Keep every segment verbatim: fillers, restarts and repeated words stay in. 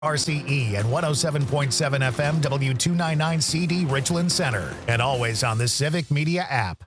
R C E and one oh seven point seven F M W two ninety-nine C D Richland Center, and always on the Civic Media app.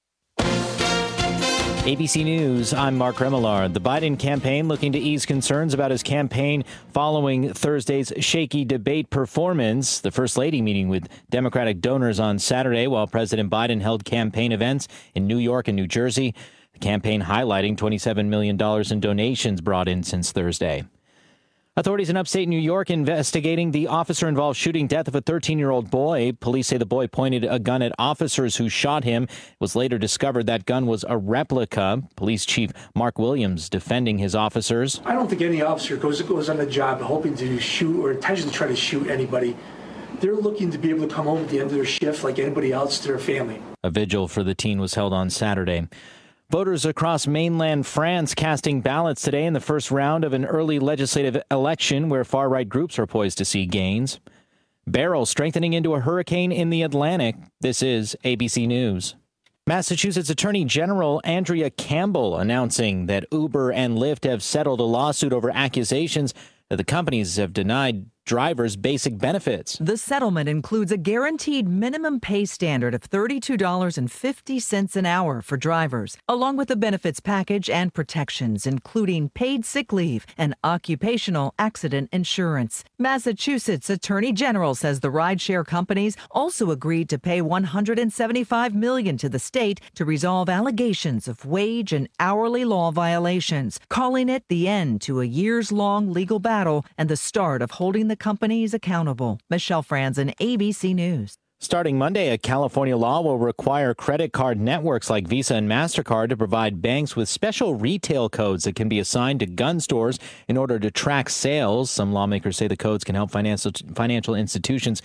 A B C News, I'm Mark Remillard. The Biden campaign looking to ease concerns about his campaign following Thursday's shaky debate performance. The First Lady meeting with Democratic donors on Saturday while President Biden held campaign events in New York and New Jersey. The campaign highlighting twenty-seven million dollars in donations brought in since Thursday. Authorities in upstate New York investigating the officer-involved shooting death of a thirteen-year-old boy. Police say the boy pointed a gun at officers who shot him. It was later discovered that gun was a replica. Police Chief Mark Williams defending his officers. I don't think any officer goes goes on the job hoping to shoot or intentionally try to shoot anybody. They're looking to be able to come home at the end of their shift like anybody else to their family. A vigil for the teen was held on Saturday. Voters across mainland France casting ballots today in the first round of an early legislative election where far-right groups are poised to see gains. Beryl strengthening into a hurricane in the Atlantic. This is A B C News. Massachusetts Attorney General Andrea Campbell announcing that Uber and Lyft have settled a lawsuit over accusations that the companies have denied drivers basic benefits. The settlement includes a guaranteed minimum pay standard of thirty-two dollars and fifty cents an hour for drivers, along with a benefits package and protections, including paid sick leave and occupational accident insurance. Massachusetts Attorney General says the rideshare companies also agreed to pay one hundred seventy-five million dollars to the state to resolve allegations of wage and hourly law violations, calling it the end to a years-long legal battle and the start of holding the companies accountable. Michelle Franzen, A B C News. Starting Monday, a California law will require credit card networks like Visa and MasterCard to provide banks with special retail codes that can be assigned to gun stores in order to track sales. Some lawmakers say the codes can help financial financial institutions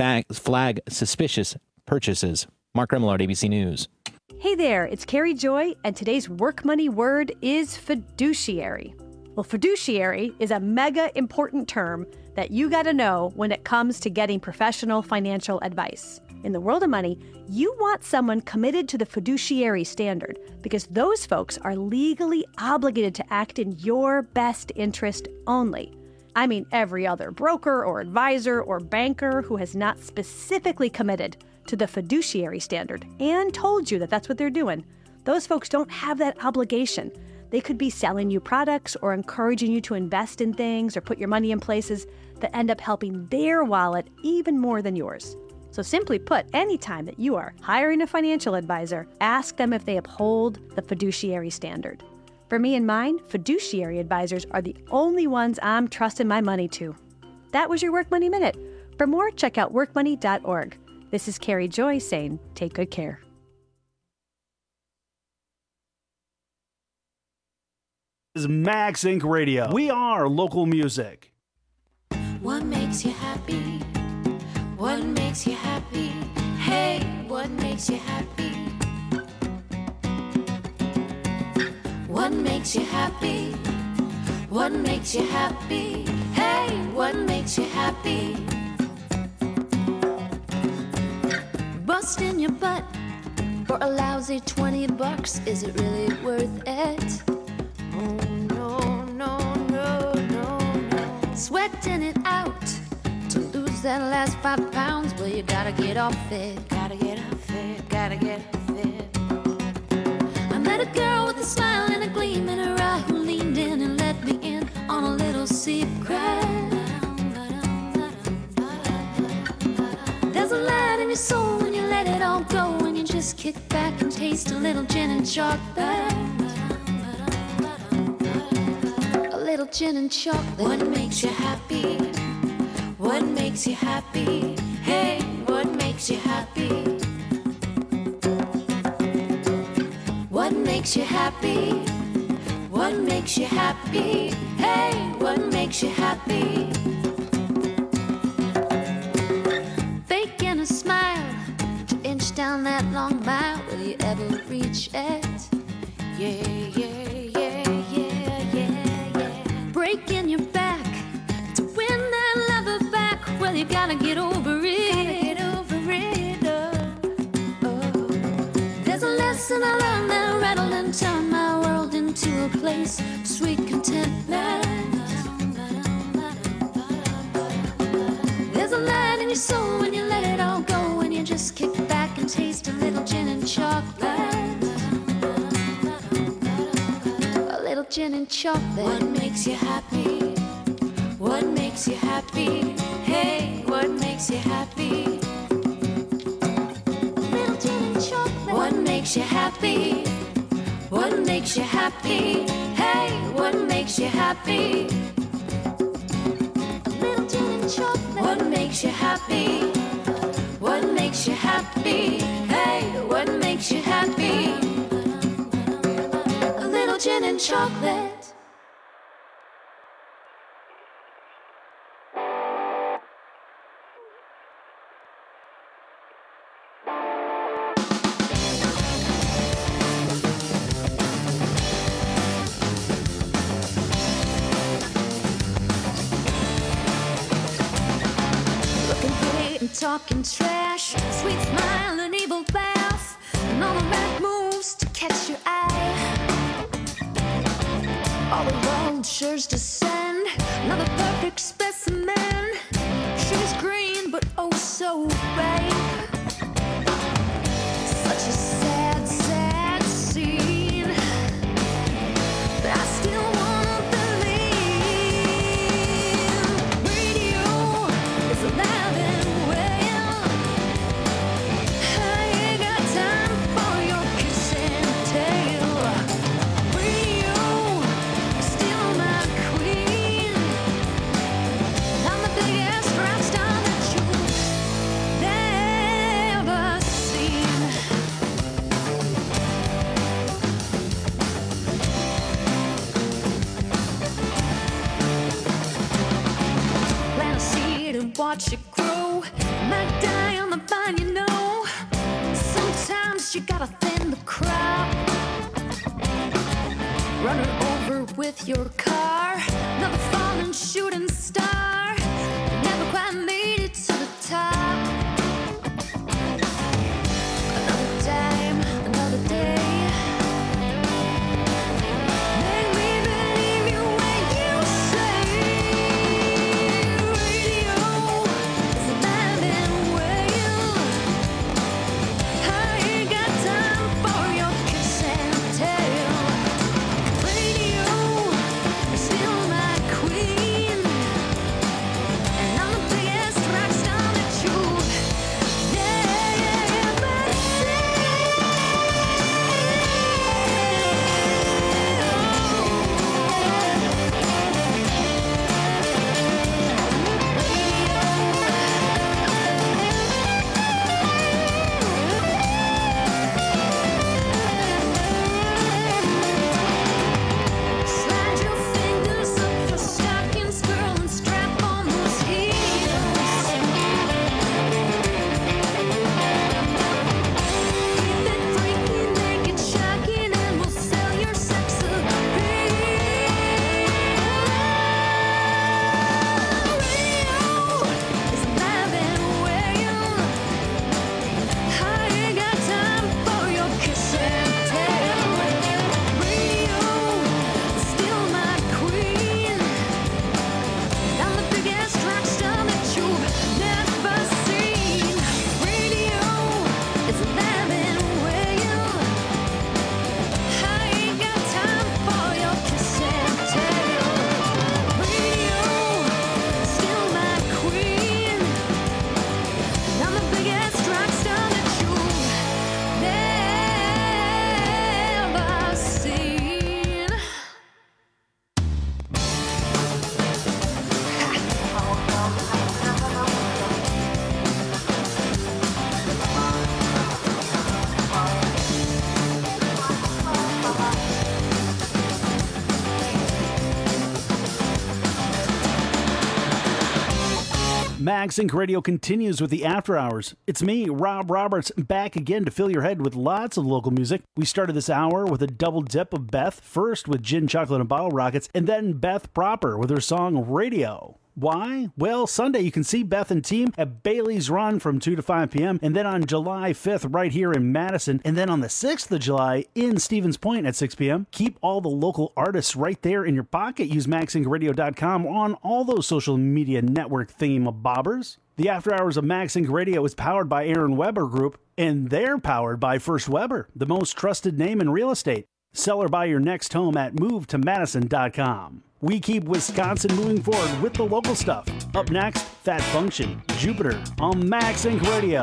flag suspicious purchases. Mark Remillard, A B C News. Hey there, it's Carrie Joy, and today's work money word is fiduciary. Well, fiduciary is a mega important term that you got to know when it comes to getting professional financial advice. In the world of money, you want someone committed to the fiduciary standard because those folks are legally obligated to act in your best interest only. I mean, every other broker or advisor or banker who has not specifically committed to the fiduciary standard and told you that that's what they're doing, those folks don't have that obligation. They could be selling you products or encouraging you to invest in things or put your money in places that end up helping their wallet even more than yours. So simply put, anytime that you are hiring a financial advisor, ask them if they uphold the fiduciary standard. For me and mine, fiduciary advisors are the only ones I'm trusting my money to. That was your Work Money Minute. For more, check out work money dot org. This is Carrie Joy saying, take good care. Is Max Incorporated. Radio. We are local music. What makes you happy? What makes you happy? Hey, what makes you happy? What makes you happy? What makes you happy? Hey, what makes you happy? Busting your butt for a lousy twenty bucks, is it really worth it? Oh, no, no, no, no, no. Sweating it out to lose that last five pounds. Well, you gotta get off it. Gotta get off it. Gotta get off it. I met a girl with a smile and a gleam in her eye who leaned in and let me in on a little secret. There's a light in your soul when you let it all go, and you just kick back and taste a little gin and chocolate. Little gin and chocolate. What makes you happy? What makes you happy? Hey, what makes you happy? What makes you happy? What makes you happy? Hey, what makes you happy? Faking a smile to inch down that long mile. Will you ever reach it? Yeah, yeah. Breaking your back to win that lover back. Well, you gotta get over it. Gotta get over it. Oh, oh. There's a lesson I learned that rattled and turned my world into a place of sweet contentment. chocolate. A little gin and chocolate. What makes you happy? What makes you happy? Hey, what makes you happy? A little gin and chocolate. What makes you happy? What makes you happy? Hey, what makes you happy? A little gin and chocolate. What makes you happy? What makes you happy? Hey, what makes you happy? A little gin and chocolate. Talking trash, sweet smile and evil laugh, and all the right moves to catch your eye. All the vultures descend, another perfect specimen. She's green but oh so ripe. Such a sad, sad scene, but I still wanna believe. Radio is alive and watch it grow, might die on the vine, you know. Sometimes you gotta thin the crop. Run her over with your car, another fallen shooting star. Never quite made it to the top. Another time, another day. Make me believe you when you say radio is alive and well. I ain't got time for your kiss and tell. Radio is still my queen, and I'm the biggest rock star that you've never slide your fingers up your stockings, girl, and strap on those heels. Keep it freaky, make it shocking, and we'll sell your sex appeal. Radio is alive and well. I ain't got time for your kiss and tell. Radio is still my queen. I'm the biggest rock star that you've never seen. Radio is alive and well. I ain't got time for your kiss and tell. Radio is still my queen. I'm the biggest rock star that you've never seen. MagSync Radio continues with the After Hours. It's me, Rob Roberts, back again to fill your head with lots of local music. We started this hour with a double dip of Beth, first with Gin, Chocolate, and Bottle Rockets, and then Beth proper with her song Radio. Why? Well, Sunday you can see Beth and team at Bailey's Run from two to five p.m. and then on July fifth right here in Madison, and then on the sixth of July in Stevens Point at six p.m. Keep all the local artists right there in your pocket. Use max sync radio dot com on all those social media network thingamabobbers. The After Hours of MagSync Radio is powered by Aaron Weber Group. And they're powered by First Weber, the most trusted name in real estate. Sell or buy your next home at move to madison dot com. We keep Wisconsin moving forward with the local stuff. Up next, Fat Function, Jupiter on Max Inc Radio.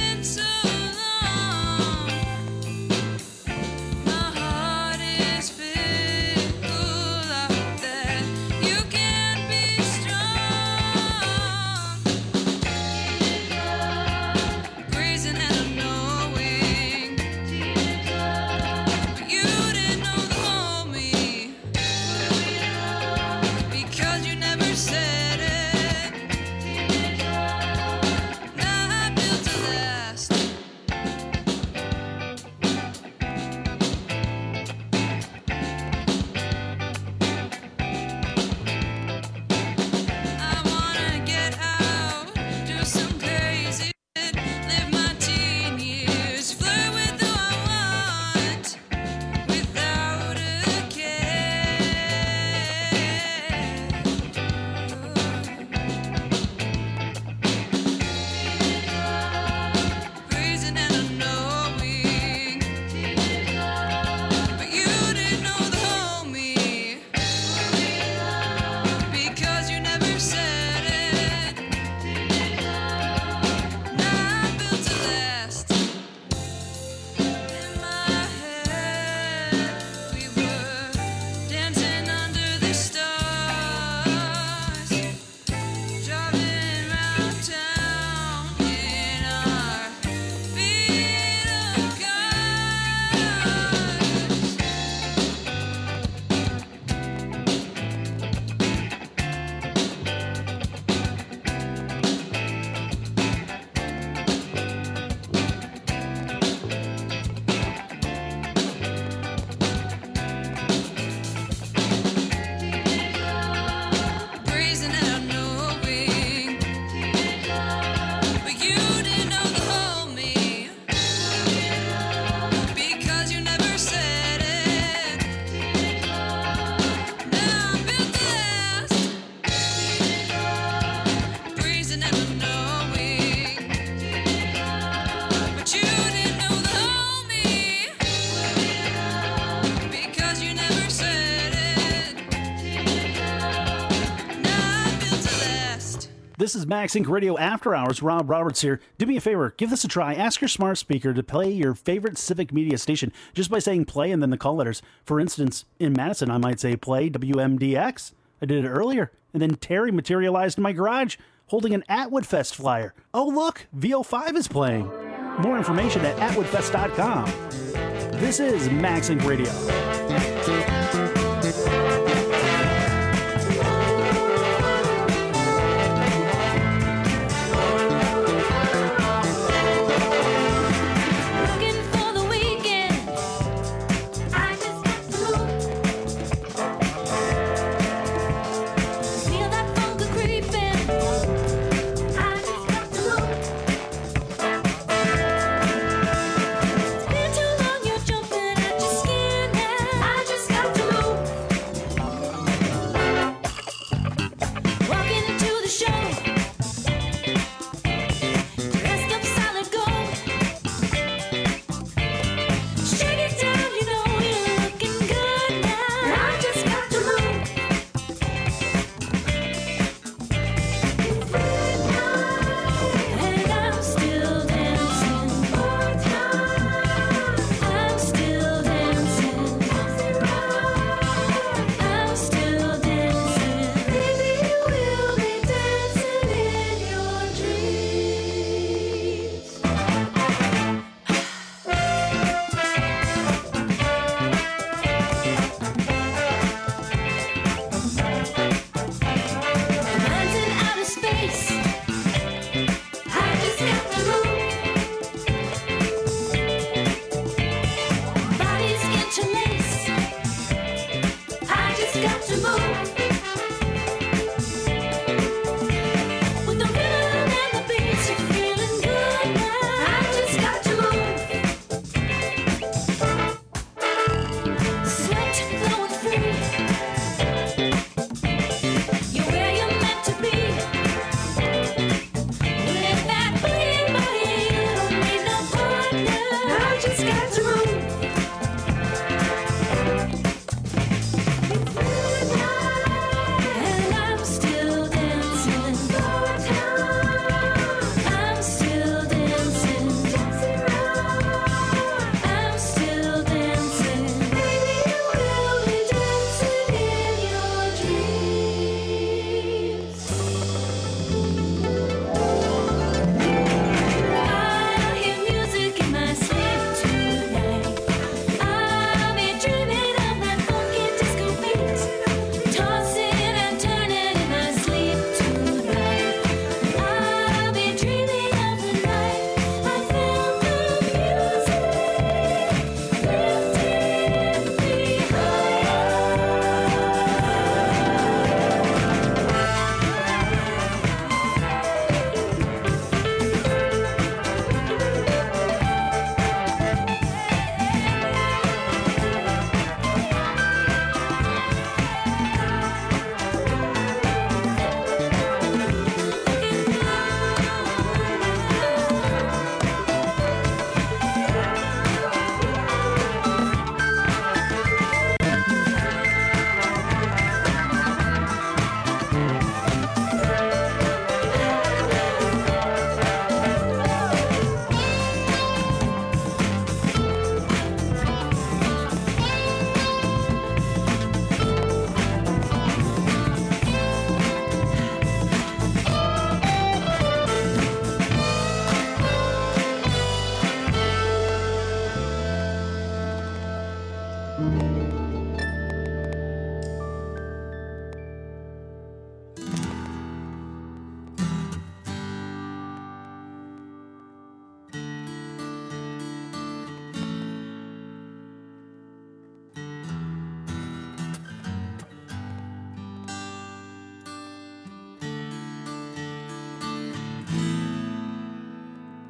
Is This is Max Inc Radio After Hours. Rob Roberts here. Do me a favor, give this a try. Ask your smart speaker to play your favorite Civic Media station just by saying play and then the call letters. For instance, in Madison, I might say play W M D X. I did it earlier, and then Terry materialized in my garage holding an Atwood Fest flyer. Oh, look, V O five is playing. More information at atwood fest dot com. This is Max Inc Radio.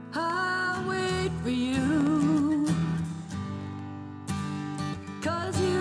I'll wait for you, 'cause you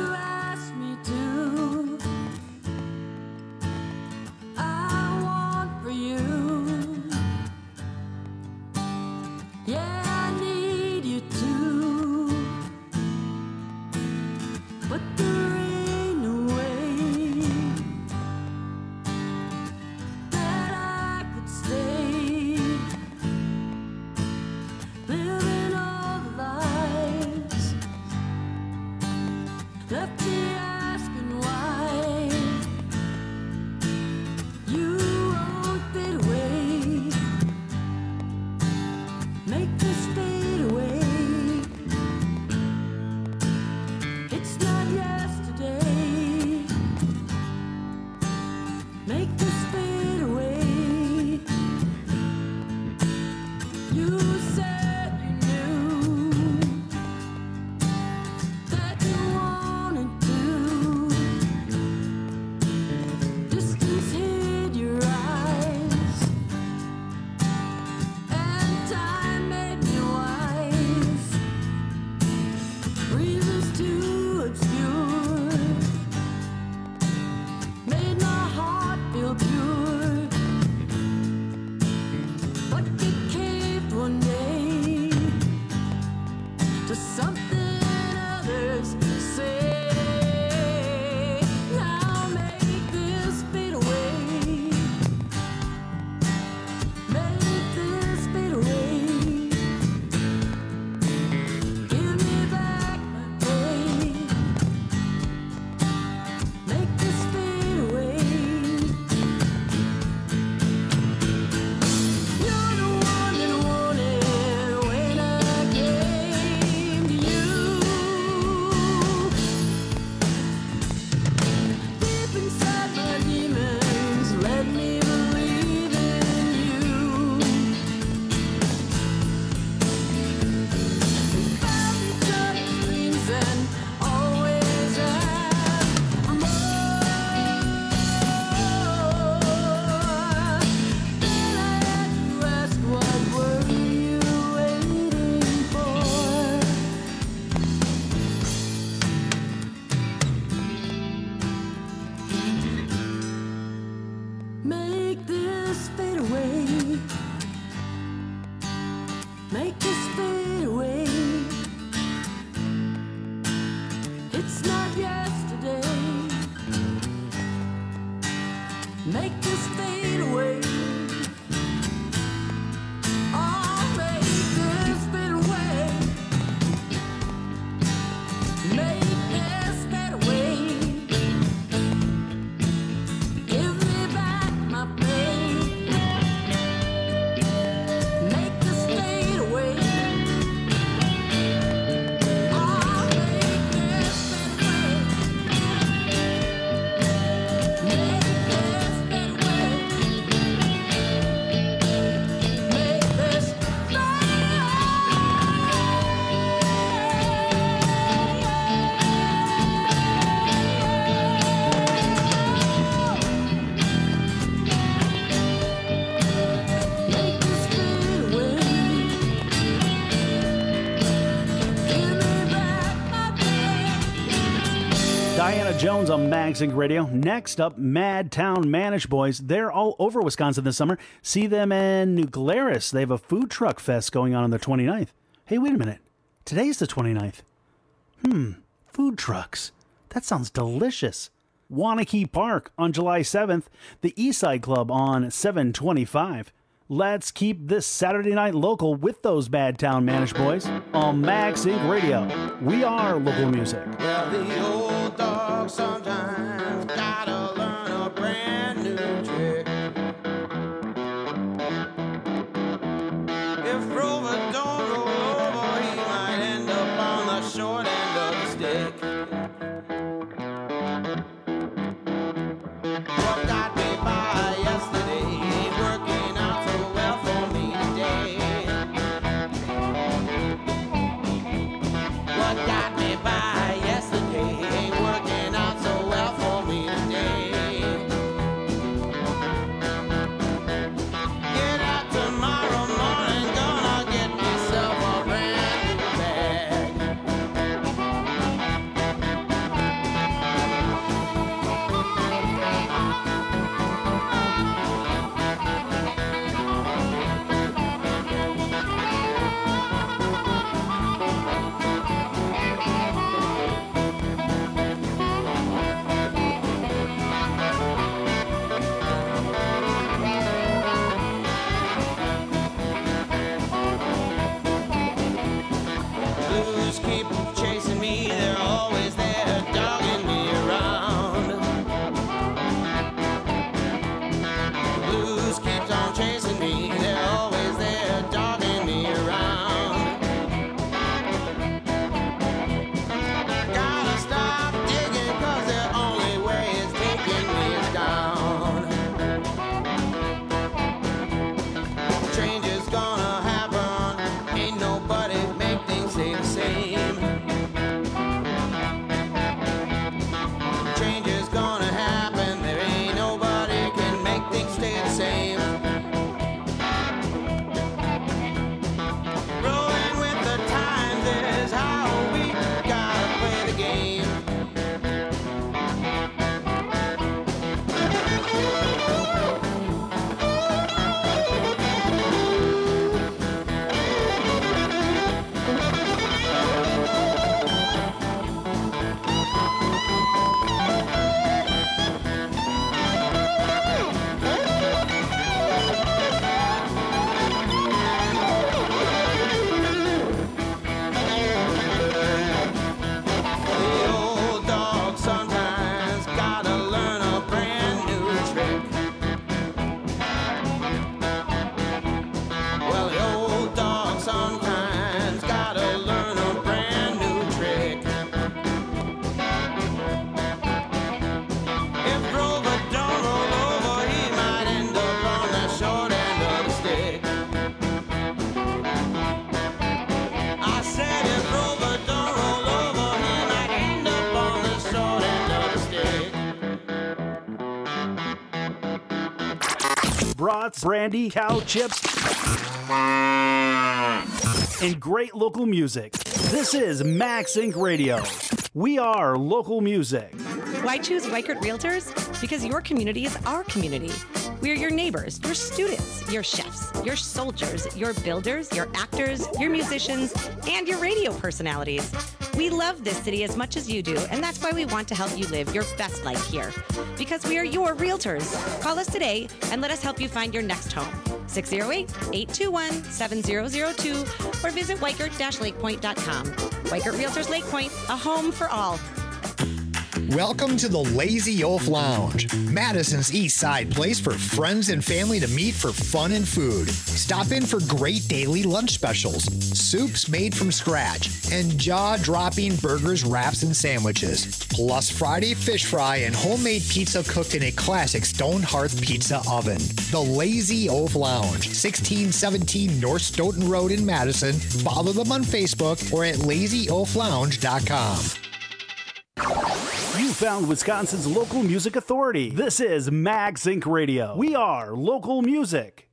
Diana Jones on Magsink Radio. Next up, Madtown Manish Boys. They're all over Wisconsin this summer. See them in New Glarus. They have a food truck fest going on on the twenty-ninth. Hey, wait a minute. Today's the twenty-ninth. Hmm, food trucks. That sounds delicious. Wanakee Park on July seventh. The Eastside Club on seven twenty-five. Let's keep this Saturday night local with those Madtown Manish Boys on Magsink Radio. We are local music. Well, the old dog sometimes gotta learn a brand new trick. If Rover don't roll over, he might end up on the short end of the stick. What got me by yesterday ain't working out so well for me today. What got me by yesterday ain't working out so well for me today. Get out tomorrow morning, gonna get myself a brand new bag. Blues keep chasing me, they're always there, dogging me around. Blues keeps on chasing me, they're always there, dogging me around. Gotta stop digging, cause the only way it's taking me is down. Change is gonna happen, ain't nobody make things stay the same. Change is gonna happen, there ain't nobody can make things stay the same. Rolling with the times is how we gotta play the game. The old dog sometimes gotta learn a brand new trick. Well, the old dog sometimes gotta learn a brand new trick. If Rover don't roll over, he might end up on the short end of the stick. I said if Rover don't roll over, he might end up on the short end of the stick. Brats, brandy, cow chips, and great local music. This is Magsink Radio. We are local music. Why choose Weichert Realtors? Because your community is our community. We are your neighbors, your students, your chefs, your soldiers, your builders, your actors, your musicians, and your radio personalities. We love this city as much as you do, and that's why we want to help you live your best life here. Because we are your realtors. Call us today and let us help you find your next home. six oh eight, eight two one, seven oh oh two or visit weichert dash lakepoint dot com. Weichert Realtors Lake Point, a home for all. Welcome to the Lazy Oaf Lounge, Madison's East Side place for friends and family to meet for fun and food. Stop in for great daily lunch specials, soups made from scratch, and jaw-dropping burgers, wraps, and sandwiches. Plus Friday fish fry and homemade pizza cooked in a classic stone hearth pizza oven. The Lazy Oaf Lounge, sixteen seventeen North Stoughton Road in Madison. Follow them on Facebook or at lazy oaf lounge dot com. You found Wisconsin's local music authority. This is Magsink Radio. We are local music.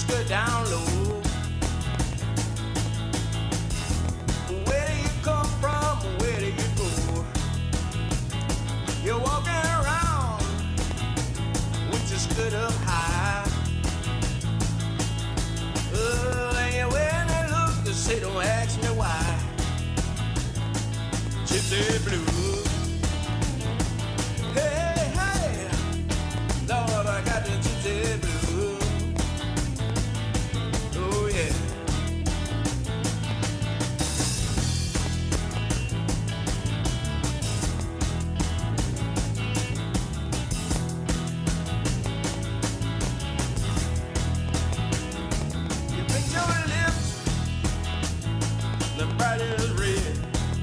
skirt down low. Where do you come from? Where do you go? You're walking around with your skirt up high. Oh, and you're wearing that look to say, don't ask me why. Gypsy blue. Hey, hey, Lord, I got the gypsy blue. Oh, yeah. You pick your lips, the bright as red.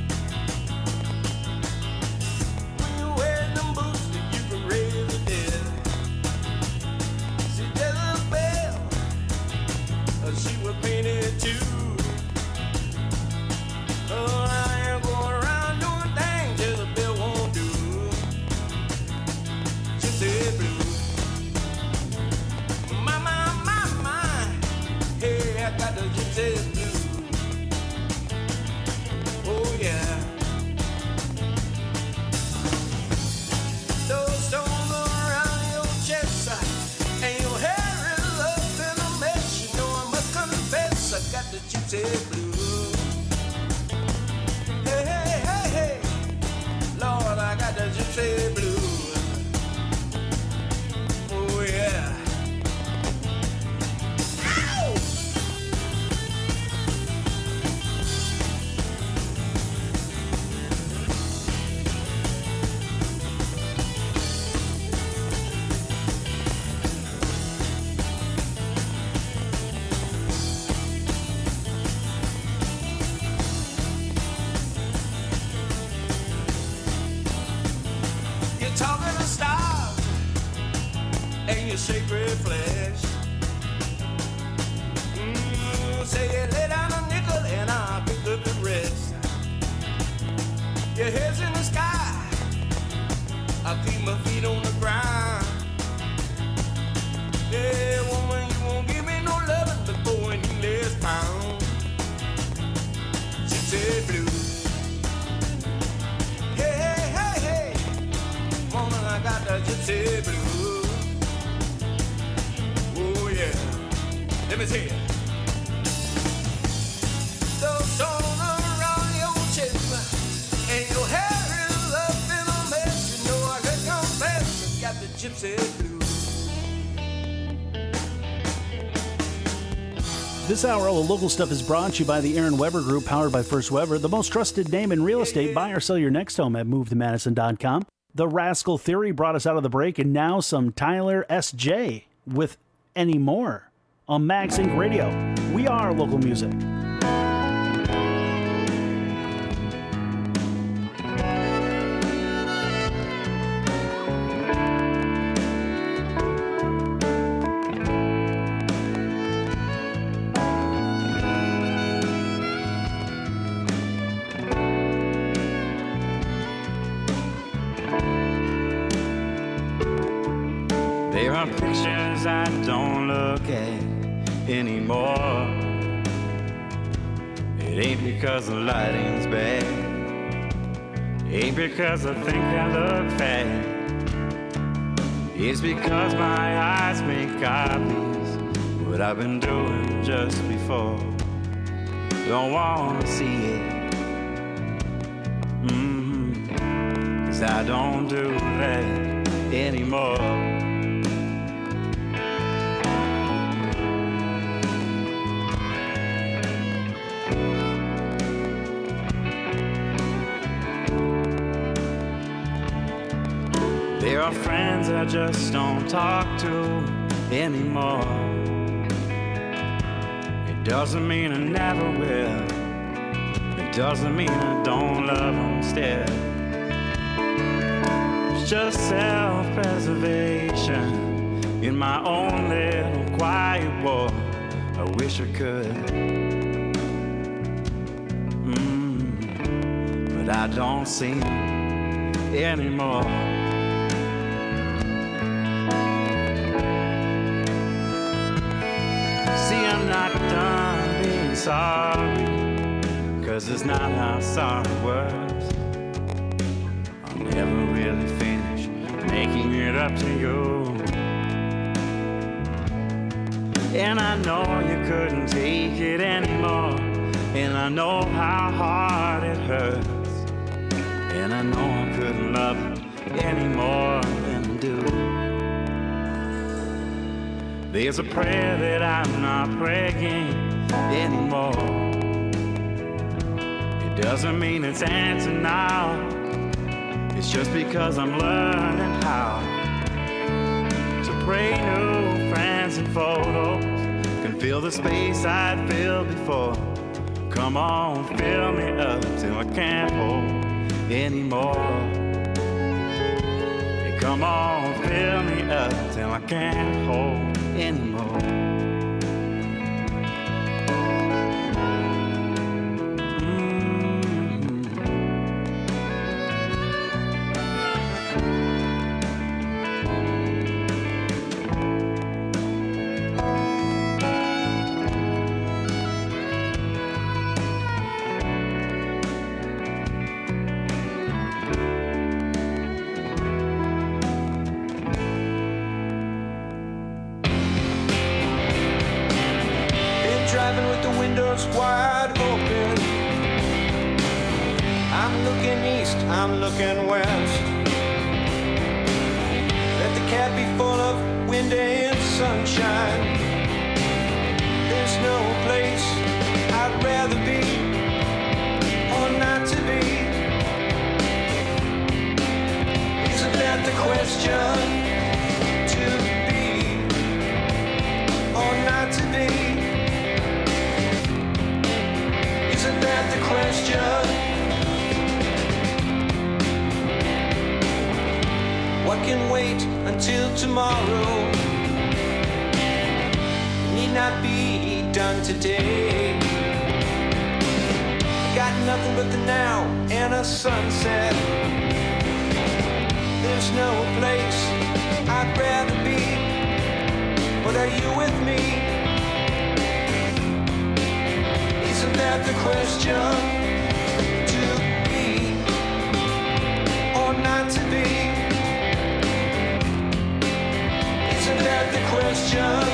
When you wear them boots that you can raise the dead. See, Jezebel, uh, she was painted too. Oh, I ain't going around doing things Jezebel won't do. Gypsy blue. My, my, my, my. Hey, I got the gypsy blue. Oh, yeah. Those stones around your chest, uh, and your hair is up in a mess. You know I must confess, I got the gypsy blue. Hey, hey, hey, hey, Lord, I got the gypsy blue. Oh, yeah. Ow! You're talking to stars and your sacred flesh. Mm, say you lay down a nickel and I'll pick up the rest. Your head's in the sky, I keep my feet on the ground. Yeah, woman, you won't give me no loving before you last pound. Gypsy blue. Hey, hey, hey, hey, woman, I got the gypsy blue. Oh, yeah. Let me see it. Those stones around your chest, and your hair is up in a mess. You know I can confess, I got the gypsy blue. This hour, all the local stuff is brought to you by the Aaron Weber Group, powered by First Weber, the most trusted name in real estate. Buy or sell your next home at move to madison dot com. The Rascal Theory brought us out of the break, and now some Tyler S J with Any More on Max Inc Radio. We are local music. There are pictures I don't look at anymore. It ain't because the lighting's bad. Ain't because I think I look fat. It's because my eyes make obvious what I've been doing just before. Don't wanna see it. Mm-hmm. Cause I don't do that anymore. There are friends I just don't talk to anymore. It doesn't mean I never will. It doesn't mean I don't love them still. It's just self-preservation in my own little quiet war. I wish I could, mm, but I don't see them anymore. sorry, 'cause it's not how sorry works. I'll never really finish making it up to you. And I know you couldn't take it anymore, and I know how hard it hurts, and I know I couldn't love you any more than I do. There's a prayer that I'm not praying anymore. It doesn't mean it's answered now. It's just because I'm learning how to pray. New friends and photos can fill the space I'd filled before. Come on, fill me up till I can't hold anymore. Hey, come on, fill me up till I can't hold anymore. Wide open. I'm looking east, I'm looking west. Let the cab be full of wind and sunshine. There's no place I'd rather be or not to be. Isn't that the question? To be or not to be? Isn't that the question? What can wait until tomorrow? Need not be done today. Got nothing but the now and a sunset. There's no place I'd rather be. But are you with me? Isn't that the question? To be or not to be? Isn't that the question?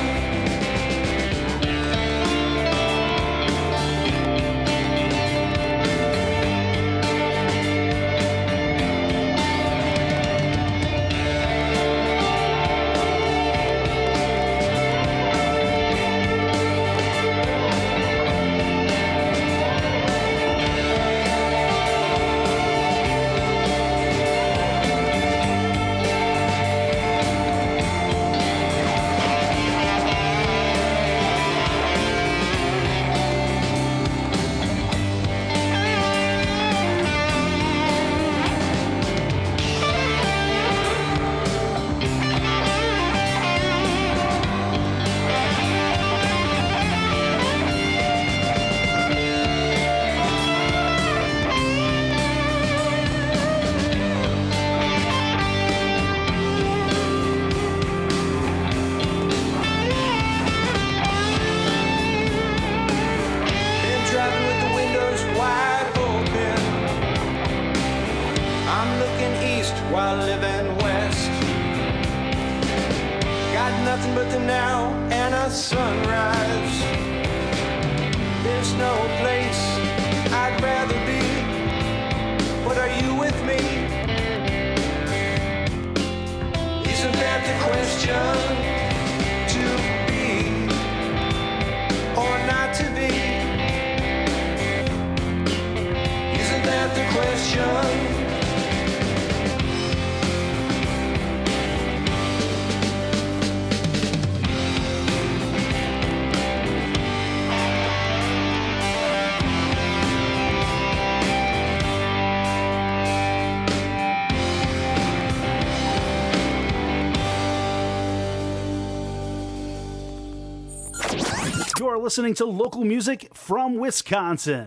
You're listening to local music from Wisconsin.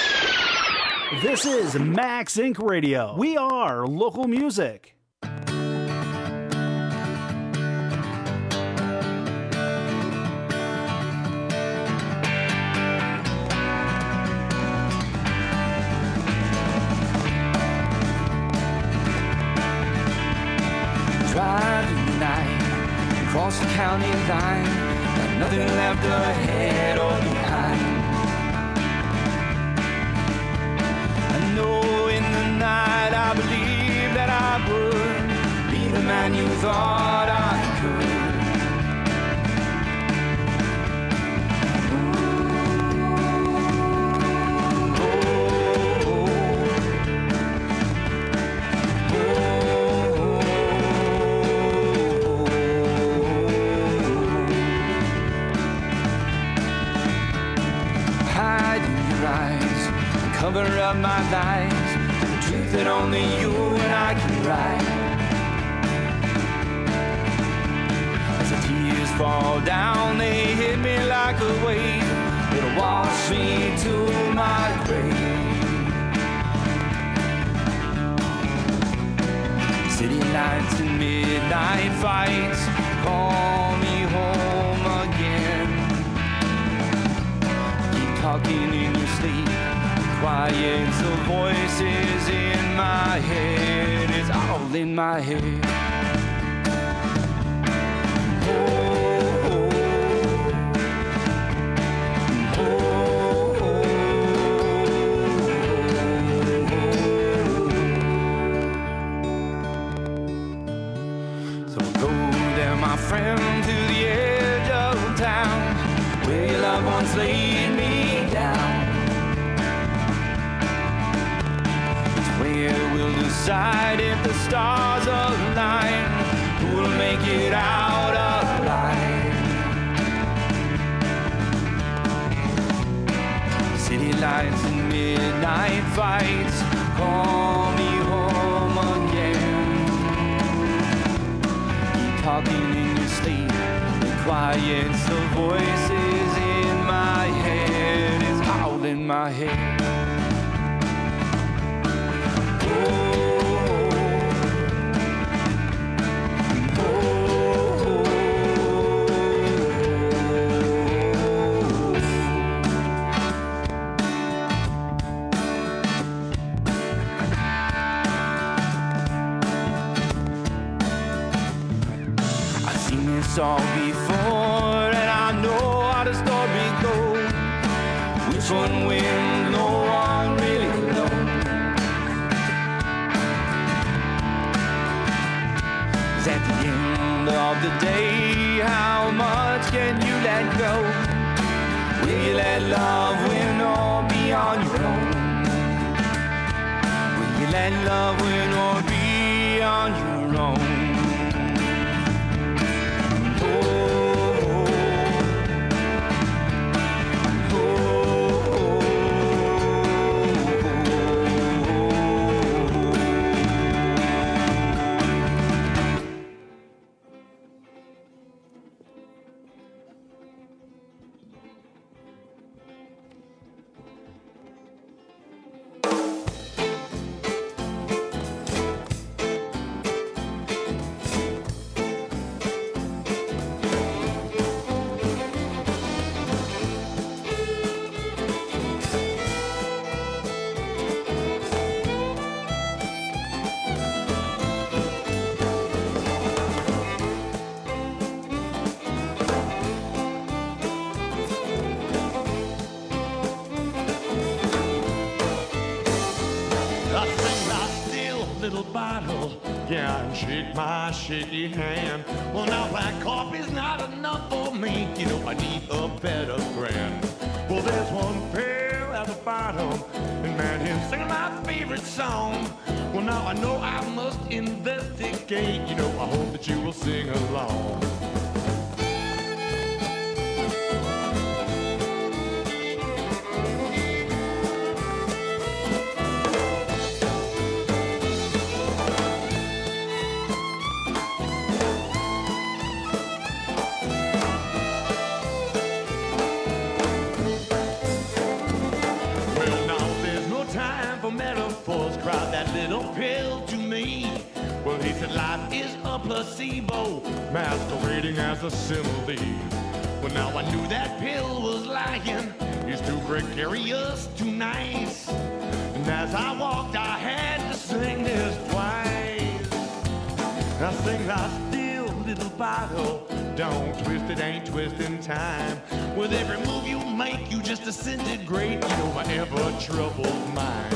This is Max Inc Radio. We are local music. line. Got nothing left ahead or behind. I know in the night I believed that I would be the man you thought I could. Cover up my lies, the truth that only you and I can write. As the tears fall down, they hit me like a wave. It'll wash me to my grave. City lights and midnight fights call me home again. Keep talking in your sleep. Quiet, the voices in my head, it's all in my head. Oh, oh, oh, oh, oh. So go there, my friend, to the edge of town, where your loved ones laid me down. We'll decide if the stars align, who will make it out alive. City lights and midnight fights call me home again. Keep talking in your sleep, the quiet, the voices in my head, it's all in my head. All before, and I know how the story goes. Which one wins, no one really knows. 'Cause at the end of the day, how much can you let go? Will you let love win or be on your own? Will you let love win or be on your own? Yeah, and shake my shaky hand. Well, now black coffee's not enough for me. You know, I need a better brand. Well, there's one pail at the bottom, and man, he's singing my favorite song. Well, now I know I must investigate. You know, I hope that you will sing along. Pill to me. Well, he said life is a placebo, masquerading as a simile. Well, now I knew that pill was lying. He's too gregarious, too nice. And as I walked, I had to sing this twice. I sing, I still little bottle, don't twist, it ain't twisting time. With every move you make, you just disintegrate, you know, my ever-troubled mind.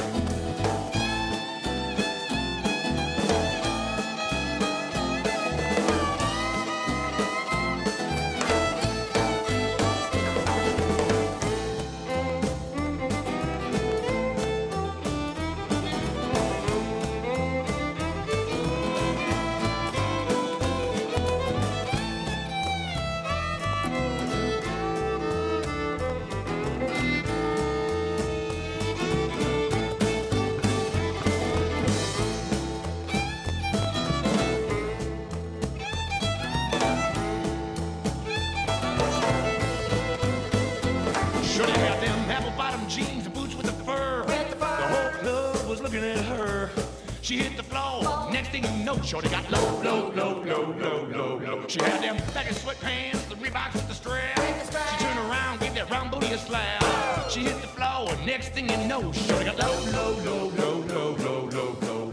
She hit the floor, next thing you know, shorty got low, low, low, low, low, low, low. She had them baggy sweatpants, the Reeboks with the strap. She turned around, gave that round booty a slap. She hit the floor, next thing you know, shorty got low, low, low, low, low, low, low, low.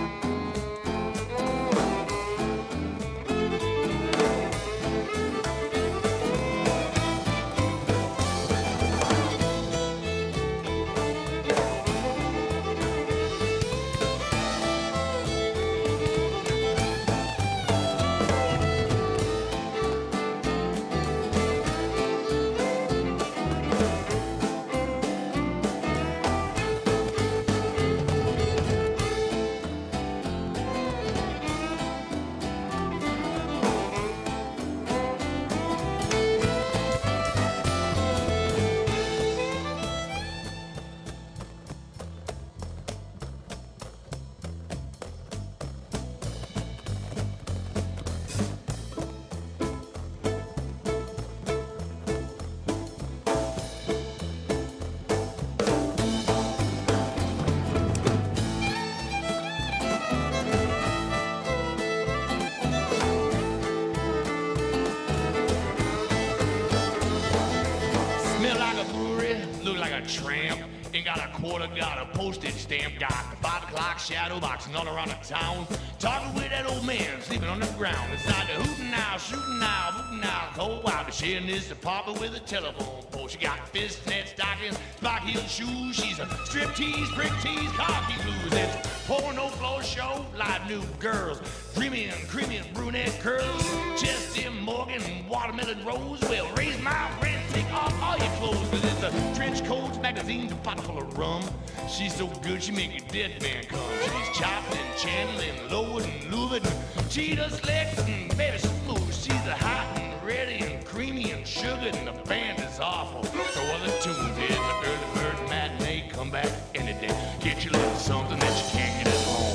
Tramp, ain't got a quarter, got a postage stamp, got the five o'clock shadow boxing all around the town, talking with that old man sleeping on the ground. Inside the hooting now, shooting now, booting now, cold wild, but she in this apartment with a telephone pole. She got fishnet stockings, spike heel shoes, she's a strip tease, prick tease, cocky blues. It's porno floor show, live new girls, dreamy and creamy and brunette curls, Chester Morgan, watermelon rose. Well, raise my rent, take off all your clothes, cause it's a trench coats, magazines, a pot full of rum. She's so good, she make a dead man come. She's chopped and channeled and lowered and louvered, she does legs and baby smooth. She's a hot and ready and creamy and sugared, and the band is awful. So other tunes is the early bird matinee, come back any day, get you a little something that you can't get at home.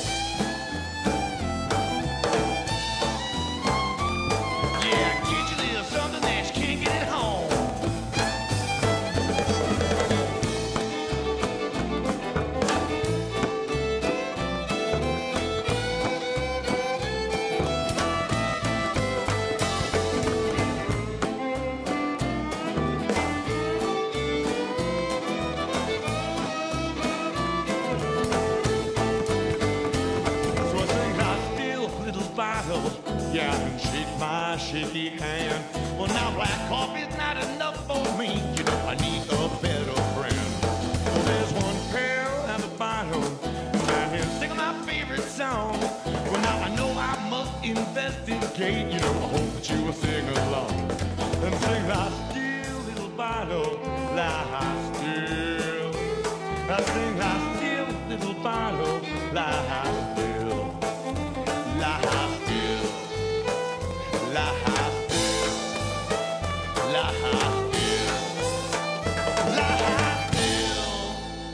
Yeah, I can shake my shaky hand. Well, now black coffee's not enough for me. You know I need a better friend. Well, there's one pearl and a bottle, and here singing my favorite song. Well, now I know I must investigate. You know I hope that you will sing along and sing lie still, little bottle, lie still. I sing lie still, little bottle, lie still, lie still. La ha still, la ha still, la ha still.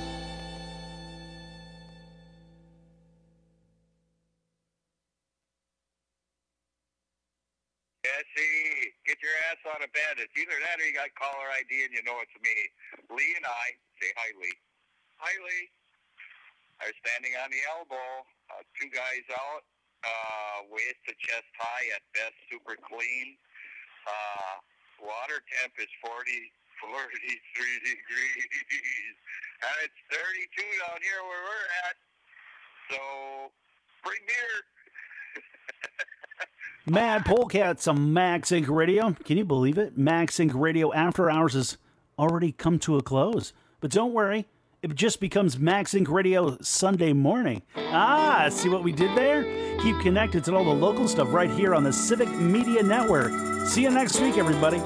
Jesse, get your ass out of bed. It's either that or you got caller I D and you know it's me. Lee and I, say hi, Lee. Hi, Lee. I was standing on the elbow, uh, two guys out. Uh, waist to chest high, at best super clean. Uh, water temp is forty, forty-three degrees. And it's thirty-two down here where we're at. So, bring beer. Mad Polecats on Max Inc Radio. Can you believe it? Max Inc Radio After Hours has already come to a close. But don't worry, it just becomes Max Inc Radio Sunday morning. Ah, see what we did there? Keep connected to all the local stuff right here on the Civic Media Network. See you next week, everybody.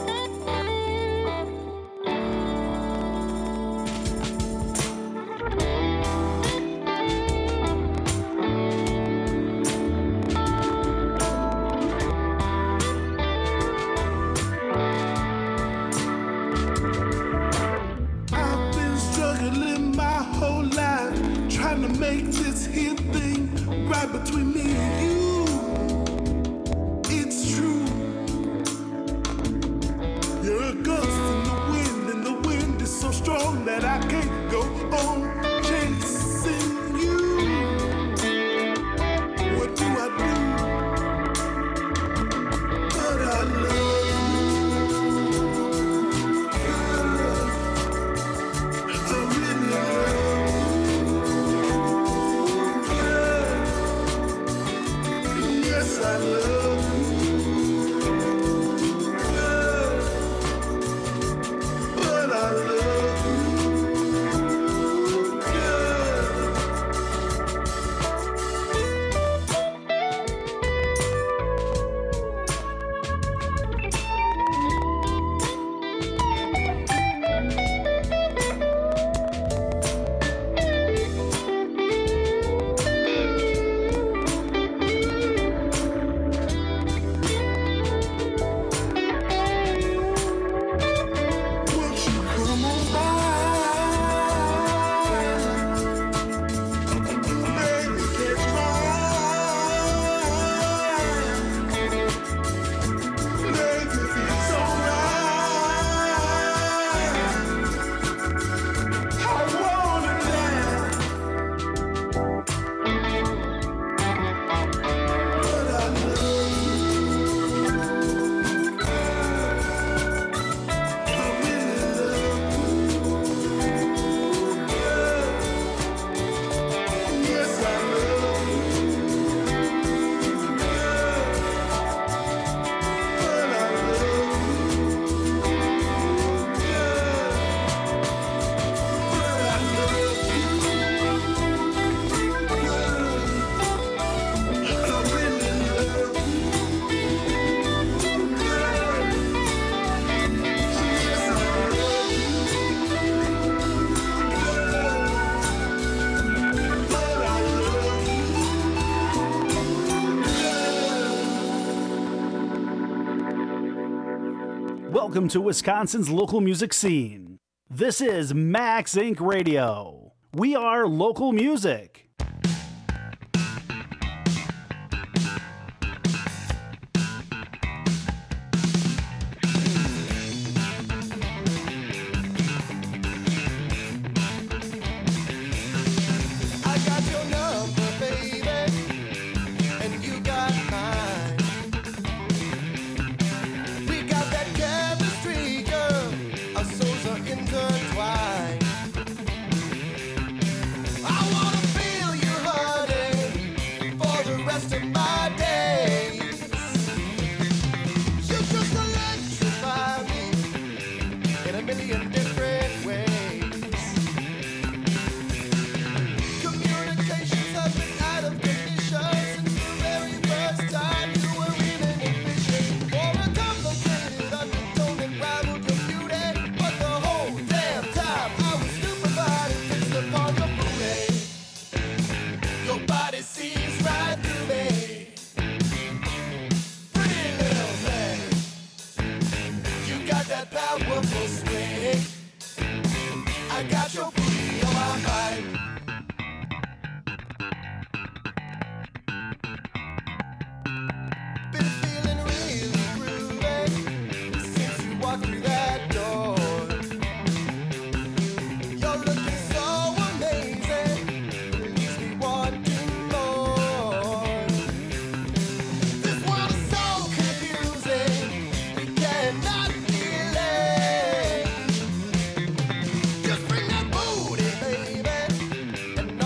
Welcome to Wisconsin's local music scene. This is Max Inc Radio. We are local music.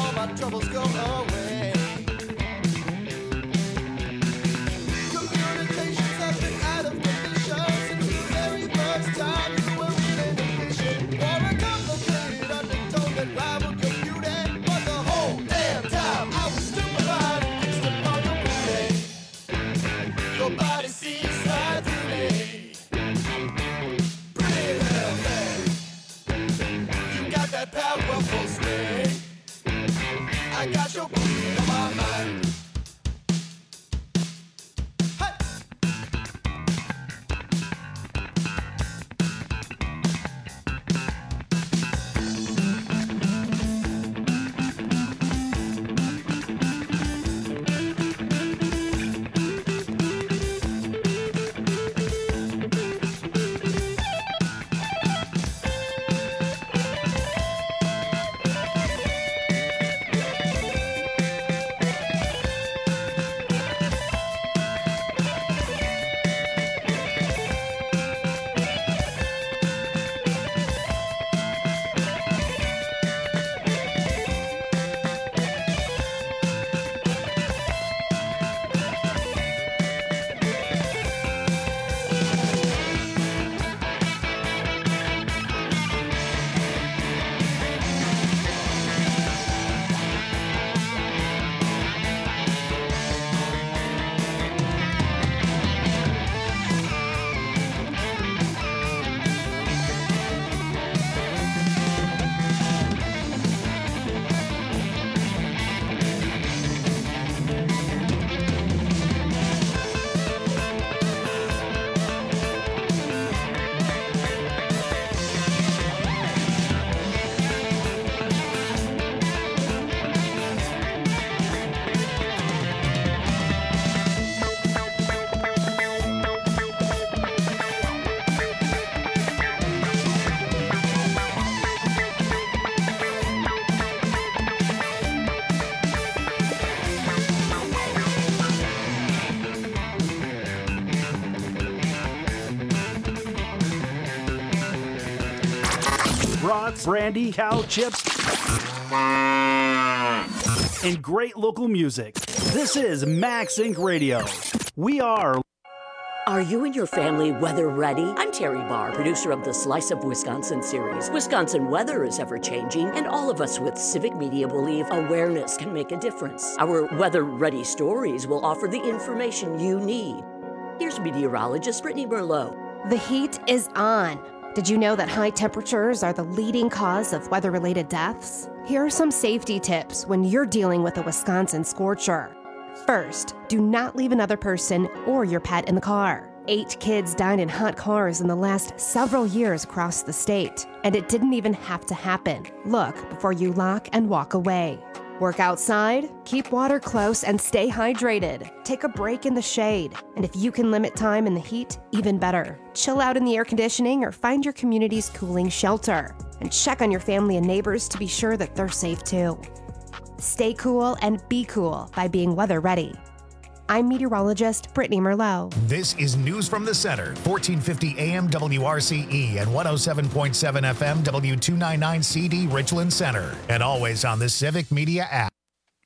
Troubles go away. Communication brats, brandy, cow chips, and great local music. This is Max Incorporated. Radio. We are. Are you and your family weather ready? I'm Terry Barr, producer of the Slice of Wisconsin series. Wisconsin weather is ever changing, and all of us with Civic Media believe awareness can make a difference. Our weather ready stories will offer the information you need. Here's meteorologist Brittany Merlot. The heat is on. Did you know that high temperatures are the leading cause of weather-related deaths? Here are some safety tips when you're dealing with a Wisconsin scorcher. First, do not leave another person or your pet in the car. Eight kids died in hot cars in the last several years across the state, and it didn't even have to happen. Look before you lock and walk away. Work outside, keep water close, and stay hydrated. Take a break in the shade, and if you can limit time in the heat, even better. Chill out in the air conditioning or find your community's cooling shelter. And check on your family and neighbors to be sure that they're safe too. Stay cool and be cool by being weather ready. I'm meteorologist Brittany Merlot. This is News from the Center, fourteen fifty A M W R C E and one oh seven point seven F M W two ninety-nine C D Richland Center, and always on the Civic Media app.